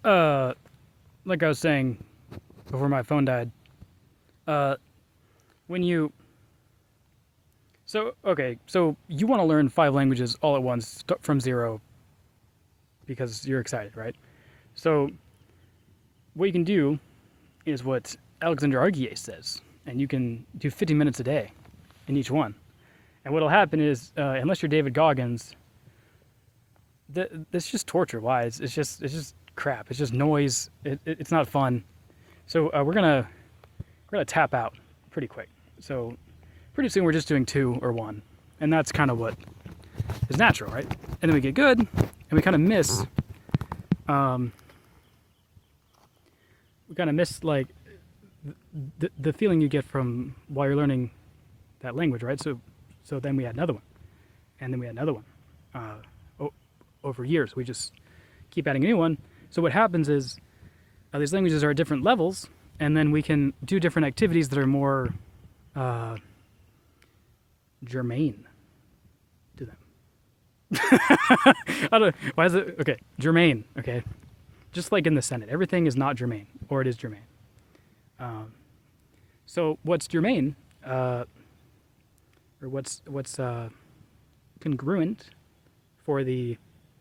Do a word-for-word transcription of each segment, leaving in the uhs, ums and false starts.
uh, like I was saying before my phone died, uh, when you so okay, so you want to learn five languages all at once st- from zero because you're excited, right? So what you can do is what Alexander Argyes says, and you can do fifty minutes a day in each one. And what'll happen is, uh, unless you're David Goggins, th- this is just torture. Why? It's, it's just it's just crap. It's just noise. It, it, it's not fun. So uh, we're gonna we're gonna tap out pretty quick. So pretty soon we're just doing two or one, and that's kind of what is natural, right? And then we get good, and we kind of miss. Um, we kind of miss like the the feeling you get from while you're learning that language, right? So so then we had another one, and then we had another one. Uh, o- over years, we just keep adding a new one. So what happens is uh, these languages are at different levels, and then we can do different activities that are more uh, germane to them. I don't. Why is it okay? Germane. Okay, just like in the Senate, everything is not germane, or it is germane. Um, so what's germane, uh, or what's what's uh, congruent for the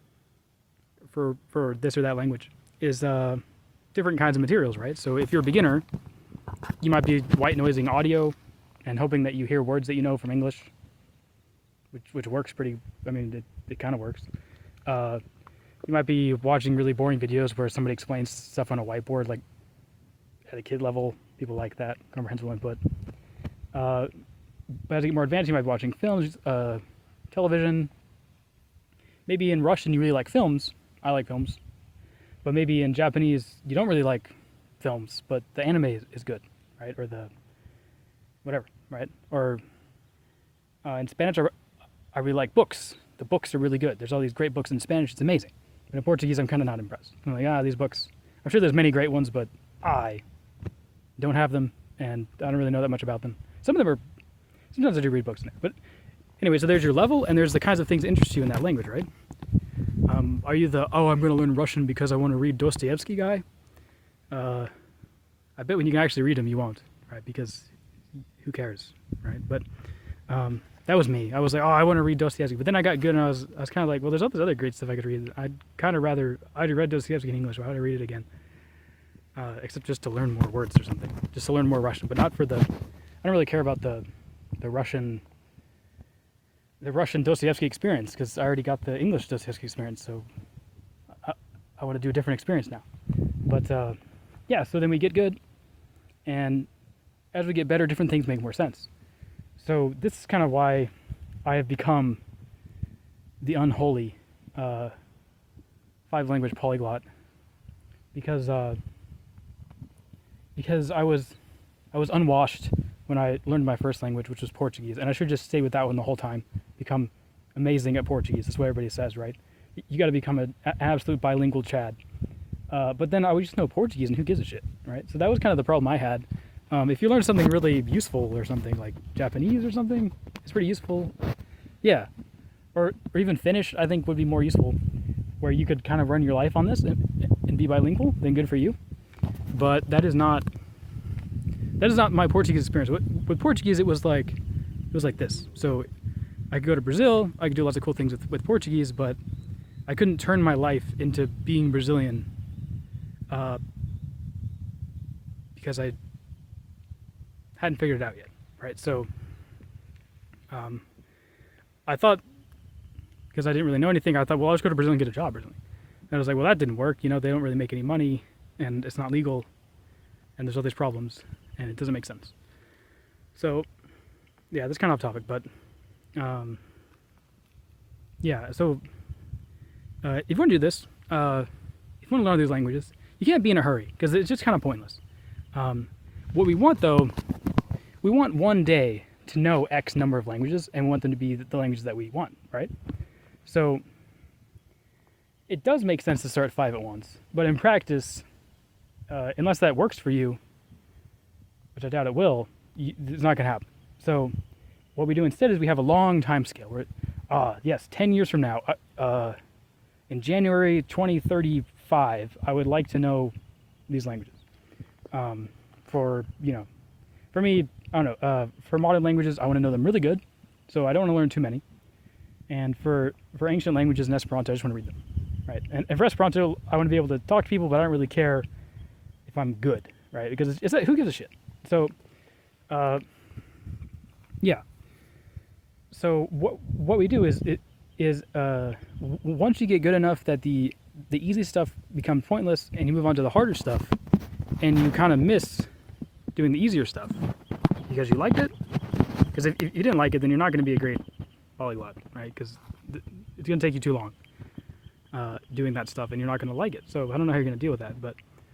for for this or that language is uh, different kinds of materials, right? So if you're a beginner, you might be white noising audio and hoping that you hear words that you know from English, which which works pretty. I mean, it, it kind of works. Uh, you might be watching really boring videos where somebody explains stuff on a whiteboard, like at a kid level. People like that comprehensible input. Uh, but as you get more advanced, you might be watching films, uh, television. Maybe in Russian you really like films. I like films. But maybe in Japanese you don't really like films, but the anime is, is good, right? Or the whatever, right? Or uh, in Spanish, I, I really like books. The books are really good. There's all these great books in Spanish. It's amazing. But in Portuguese, I'm kind of not impressed. I'm like, ah, these books. I'm sure there's many great ones, but I don't have them, and I don't really know that much about them. Some of them are. Sometimes I do read books in there, but anyway. So there's your level, and there's the kinds of things that interest you in that language, right? Um, are you the oh, I'm going to learn Russian because I want to read Dostoevsky guy? Uh, I bet when you can actually read him, you won't, right? Because who cares, right? But um, that was me. I was like, oh, I want to read Dostoevsky, but then I got good, and I was I was kind of like, well, there's all this other great stuff I could read. I'd kind of rather I already read Dostoevsky in English. Why would I read it again? Uh, except just to learn more words or something, just to learn more Russian, but not for the. I don't really care about the, the Russian. The Russian Dostoevsky experience because I already got the English Dostoevsky experience, so I, I want to do a different experience now. But uh, yeah, so then we get good, and as we get better, different things make more sense. So this is kind of why I have become the unholy uh, five-language polyglot, because uh, because I was I was unwashed when I learned my first language, which was Portuguese, and I should just stay with that one the whole time. Become amazing at Portuguese. That's what everybody says, right? You got to become an absolute bilingual Chad. Uh, but then I would just know Portuguese, and who gives a shit, right? So that was kind of the problem I had. Um, if you learn something really useful or something like Japanese or something, it's pretty useful. Yeah, or or even Finnish, I think would be more useful, where you could kind of run your life on this and, and be bilingual. Then good for you. But that is not. That is not my Portuguese experience. With, with Portuguese, it was like it was like this. So I could go to Brazil. I could do lots of cool things with, with Portuguese, but I couldn't turn my life into being Brazilian uh, because I hadn't figured it out yet, right? So um, I thought, because I didn't really know anything, I thought, well, I'll just go to Brazil and get a job or something. And I was like, well, that didn't work. You know, they don't really make any money, and it's not legal, and there's all these problems, and it doesn't make sense. So, yeah, that's kind of off topic, but um, yeah, so uh, if you want to do this, uh, if you want to learn these languages, you can't be in a hurry, because it's just kind of pointless. Um, what we want, though, we want one day to know X number of languages, and we want them to be the languages that we want, right? So it does make sense to start five at once, but in practice, uh, unless that works for you, which I doubt it will, you, it's not going to happen. So what we do instead is we have a long time scale. Where, ah, yes, ten years from now, uh, uh, in January twenty thirty-five, five, I would like to know these languages. Um, for, you know, for me, I don't know, uh, for modern languages, I want to know them really good, so I don't want to learn too many. And for, for ancient languages and Esperanto, I just want to read them, right? And, and for Esperanto, I want to be able to talk to people, but I don't really care if I'm good, right? Because it's, it's like, who gives a shit? So, uh, yeah. So what what we do is it is uh, w- once you get good enough that the the easy stuff becomes pointless, and you move on to the harder stuff, and you kind of miss doing the easier stuff because you liked it. Because if, if you didn't like it, then you're not going to be a great polyglot, right? Because th- it's going to take you too long uh, doing that stuff, and you're not going to like it. So I don't know how you're going to deal with that, but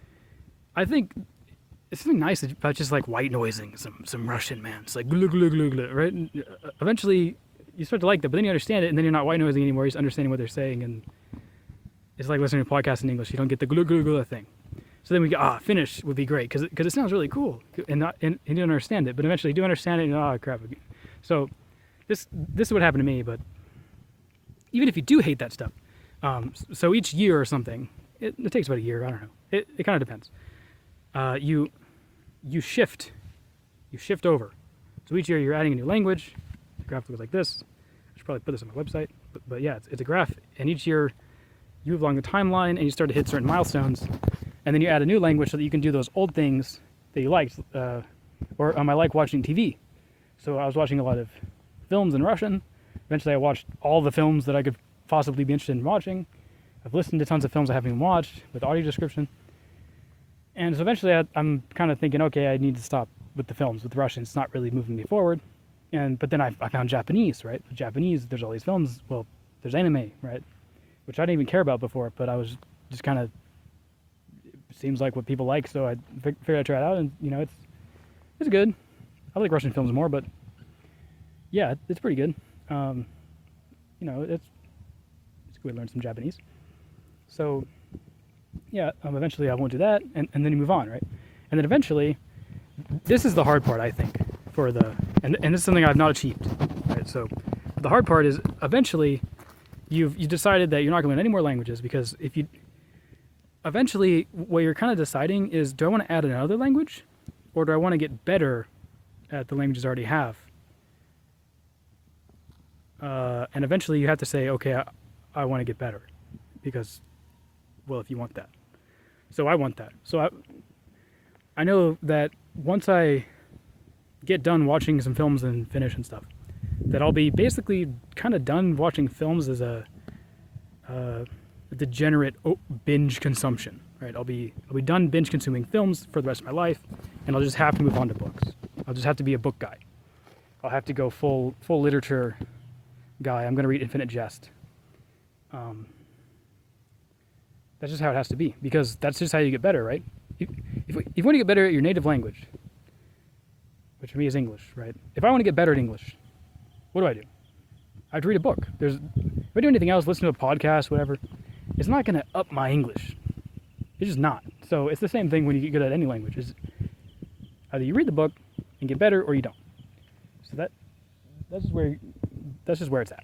I think it's something nice about just like white noising some some Russian, man. It's like glug glug glug glug, right? And eventually you start to like that, but then you understand it, and then you're not white noising anymore. You're just understanding what they're saying, and it's like listening to a podcast in English. You don't get the glug glug glug thing. So then we go, ah, Finnish would be great because because it sounds really cool, and not and, and you don't understand it, but eventually you do understand it, and oh crap. So this this is what happened to me. But even if you do hate that stuff, um, so each year or something, it, it takes about a year. I don't know. It it kind of depends. Uh, you you shift, you shift over. So each year you're adding a new language. The graph looks like this. I should probably put this on my website. But, but yeah, it's, it's a graph. And each year you move along the timeline and you start to hit certain milestones. And then you add a new language so that you can do those old things that you liked. Uh, or um, I like watching T V. So I was watching a lot of films in Russian. Eventually I watched all the films that I could possibly be interested in watching. I've listened to tons of films I haven't even watched with audio description. And so eventually I, I'm kind of thinking, okay, I need to stop with the films. With Russian, it's not really moving me forward. And But then I, I found Japanese, right? With Japanese, there's all these films. Well, there's anime, right? Which I didn't even care about before, but I was just kind of, it seems like what people like, so I fig- figured I'd try it out. And, you know, it's it's good. I like Russian films more, but yeah, it's pretty good. Um, you know, it's, it's good to learn some Japanese. So yeah, um, eventually I won't do that, and, and then you move on, right? And then eventually, this is the hard part, I think, for the, and, and this is something I've not achieved, right? So the hard part is eventually you've you decided that you're not going to learn any more languages, because if you, eventually what you're kind of deciding is, do I want to add another language, or do I want to get better at the languages I already have? Uh, and eventually you have to say, okay, I, I want to get better, because, well, if you want that. So I want that. So I I know that once I get done watching some films in Finnish and stuff, that I'll be basically kind of done watching films as a, uh, a degenerate binge consumption, right? I'll be I'll be done binge consuming films for the rest of my life, and I'll just have to move on to books. I'll just have to be a book guy. I'll have to go full full literature guy. I'm going to read Infinite Jest. Um, That's just how it has to be, because that's just how you get better, right? If, if, if you want to get better at your native language, which for me is English, right? If I want to get better at English, what do I do? I have to read a book. There's, if I do anything else, listen to a podcast, whatever, it's not going to up my English. It's just not. So it's the same thing when you get good at any language. Is either you read the book and get better, or you don't. So that that's just where that's just where it's at.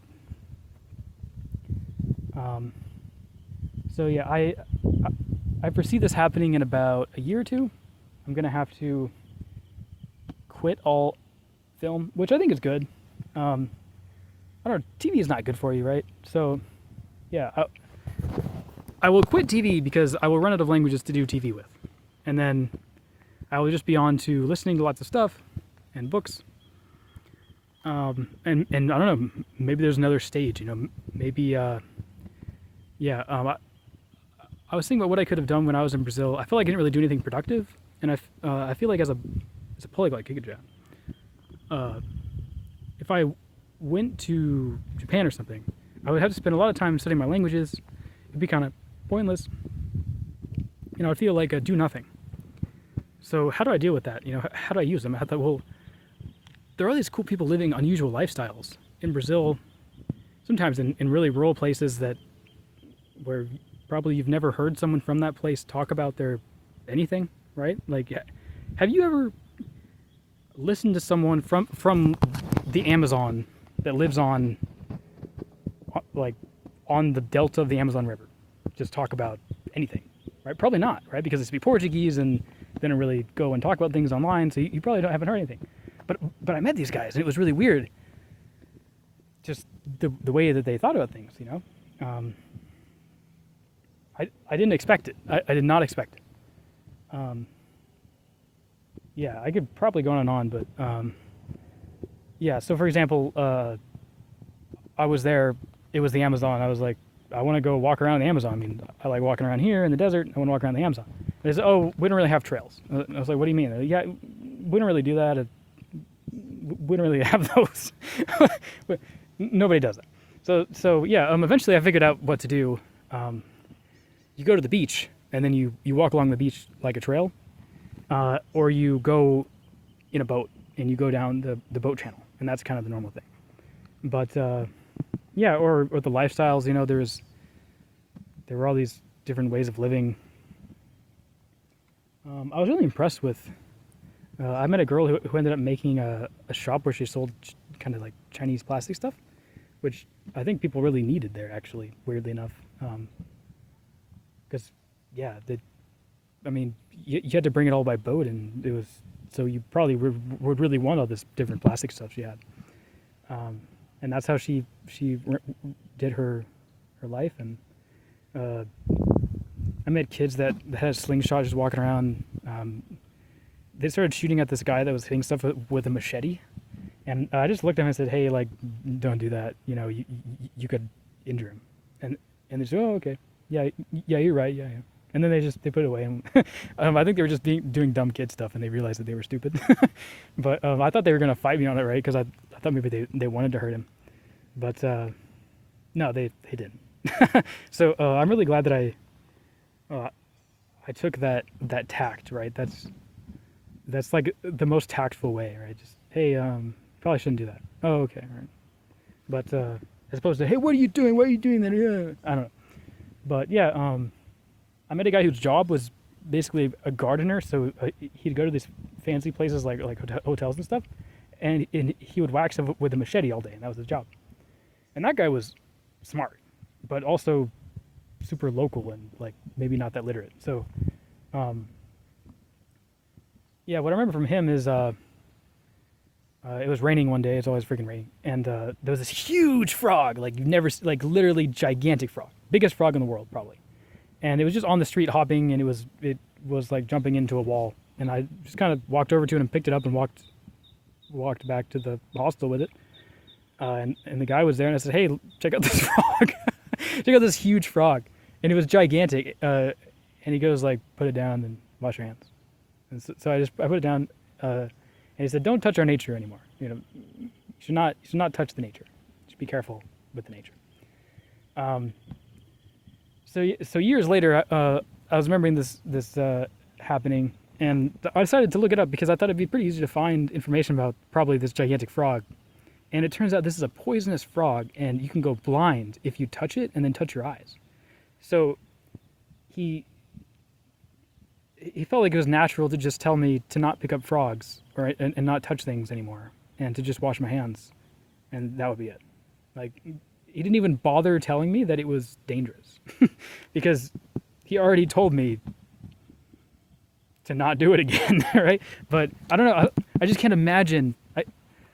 Um. So yeah, I, I I foresee this happening in about a year or two. I'm gonna have to quit all film, which I think is good. Um, I don't know, T V is not good for you, right? So yeah, I, I will quit T V because I will run out of languages to do T V with, and then I will just be on to listening to lots of stuff and books. Um, and and I don't know, maybe there's another stage. You know, maybe uh, yeah. Um, I, I was thinking about what I could have done when I was in Brazil. I feel like I didn't really do anything productive, and I, uh, I feel like as a as a polyglot Gigajet, uh, if I went to Japan or something, I would have to spend a lot of time studying my languages. It'd be kind of pointless. You know, I'd feel like I do nothing. So how do I deal with that? You know, how do I use them? I thought, well, there are all these cool people living unusual lifestyles in Brazil, sometimes in, in really rural places that where probably you've never heard someone from that place talk about their anything, right? Like, have you ever listened to someone from from the Amazon that lives on, like, on the delta of the Amazon River just talk about anything? right? Probably not, right? Because they speak Portuguese and they don't really go and talk about things online, so you, you probably don't haven't heard anything. But but I met these guys, and it was really weird. Just the the way that they thought about things, you know. Um, I I didn't expect it. I, I did not expect it. Um, yeah, I could probably go on and on, but um, yeah. So for example, uh, I was there. It was the Amazon. I was like, I want to go walk around the Amazon. I mean, I like walking around here in the desert. I want to walk around the Amazon. They said, oh, we don't really have trails. I was like, what do you mean? Like, yeah, we don't really do that. We don't really have those. Nobody does that. So, so yeah, um, eventually I figured out what to do. Um, you go to the beach, and then you, you walk along the beach like a trail, uh, or you go in a boat, and you go down the, the boat channel, and that's kind of the normal thing. But, uh, yeah, or, or the lifestyles, you know, there's, there were all these different ways of living. Um, I was really impressed with, uh, I met a girl who, who ended up making a, a shop where she sold ch- kind of like Chinese plastic stuff, which I think people really needed there, actually, weirdly enough. Because, um, yeah, the, I mean, you, you had to bring it all by boat, and it was, so you probably would, would really want all this different plastic stuff she had. Um, and that's how she she did her her life. And uh, I met kids that, that had a slingshot just walking around. Um, they started shooting at this guy that was hitting stuff with, with a machete. And I just looked at him and said, hey, like, don't do that. You know, you, you, you could injure him. And and they said, oh, okay. Yeah, yeah, you're right. Yeah, yeah. And then they just, they put it away. And um, I think they were just being, doing dumb kid stuff, and they realized that they were stupid. But um, I thought they were going to fight me on it, right? Because I, I thought maybe they, they wanted to hurt him. But uh, no, they, they didn't. So uh, I'm really glad that I uh, I took that, that tact, right? That's that's like the most tactful way, right? Just, hey, um, probably shouldn't do that. Oh, okay, all right. But uh, as opposed to, hey, what are you doing? What are you doing then? I don't know. But yeah, um, I met a guy whose job was basically a gardener. So uh, he'd go to these fancy places like like hotels and stuff, and, and he would wax them with a machete all day, and that was his job. And that guy was smart, but also super local and like maybe not that literate. So, um, yeah, what I remember from him is uh, uh, it was raining one day. It's always freaking raining, and uh, there was this huge frog, like you've never, like literally gigantic frog, biggest frog in the world probably. And it was just on the street hopping, and it was it was like jumping into a wall. And I just kind of walked over to it and picked it up and walked walked back to the hostel with it. Uh, and, and the guy was there, and I said, hey, check out this frog. Check out this huge frog. And it was gigantic. Uh, and he goes like, put it down and wash your hands. And so, so I just I put it down, uh, and he said, don't touch our nature anymore. You know, you should not you should not touch the nature. Just be careful with the nature. Um. So so years later, uh, I was remembering this this uh, happening, and I decided to look it up because I thought it'd be pretty easy to find information about probably this gigantic frog. And it turns out this is a poisonous frog, and you can go blind if you touch it and then touch your eyes. So he he felt like it was natural to just tell me to not pick up frogs or and, and not touch things anymore, and to just wash my hands, and that would be it. Like, he didn't even bother telling me that it was dangerous because he already told me to not do it again, right? But I don't know. I, I just can't imagine. I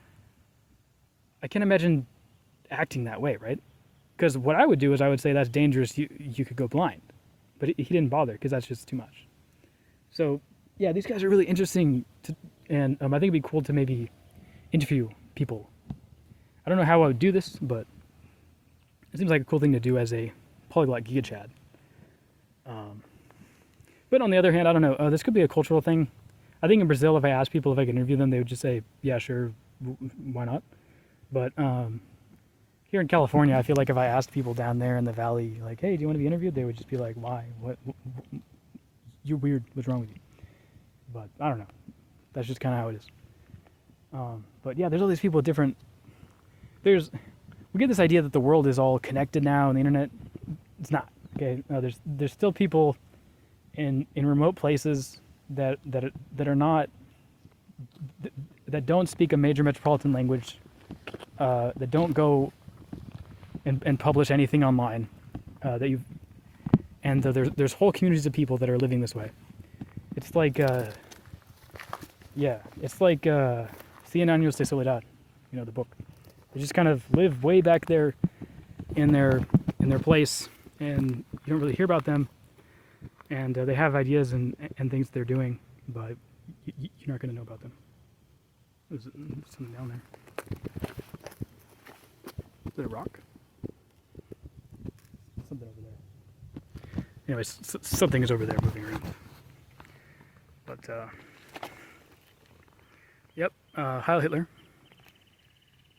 I can't imagine acting that way, right? Because what I would do is I would say that's dangerous. You you could go blind, but he, he didn't bother because that's just too much. So yeah, these guys are really interesting, to, and um, I think it'd be cool to maybe interview people. I don't know how I would do this, but it seems like a cool thing to do as a polyglot Giga Chad. Um, but on the other hand, I don't know. Uh, this could be a cultural thing. I think in Brazil, if I asked people if I could interview them, they would just say, yeah, sure, w- why not? But um, here in California, I feel like if I asked people down there in the valley, like, hey, do you want to be interviewed? They would just be like, why? What? what, what? You're weird. What's wrong with you? But I don't know. That's just kind of how it is. Um, but yeah, there's all these people with different... There's... We get this idea that the world is all connected now, and the internet, it's not. Okay, no, there's there's still people in in remote places that that are, that are not that don't speak a major metropolitan language, uh, that don't go and, and publish anything online, uh, that you and uh, there's there's whole communities of people that are living this way. It's like, uh, yeah, it's like uh, Cien Años de Soledad, you know, the book. They just kind of live way back there in their in their place, and you don't really hear about them. And uh, they have ideas and and things they're doing, but y- y- you're not going to know about them. There's something down there. Is it a rock? Something over there. Anyways, s- something is over there moving around. But, uh, yep, uh, Heil Hitler.